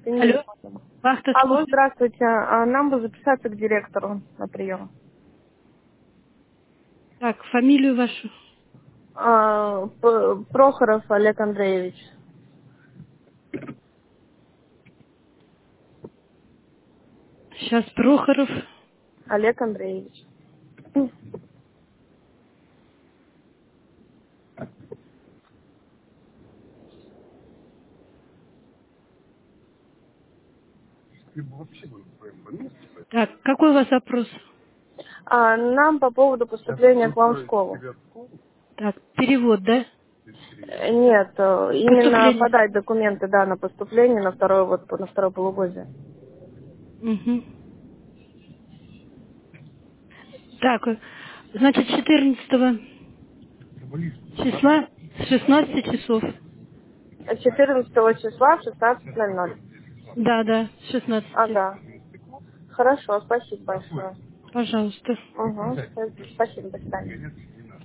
Ты не Алло, запомнила. вахта Алло, слушает. здравствуйте. Нам бы записаться к директору на прием. Так, фамилию вашу. Прохоров Олег Андреевич. Сейчас Прохоров. Олег Андреевич. Так, какой у вас вопрос? Нам по поводу поступления к вам в школу. Так, перевод, да? Нет, именно Поступление. подать документы, да, на поступление на второе полугодие. Угу. Так, значит, 14 числа с 16 часов. 14 числа в 16:00. Да, да, с 16. Ага. Хорошо, спасибо большое. Пожалуйста. Угу. Спасибо, до свидания.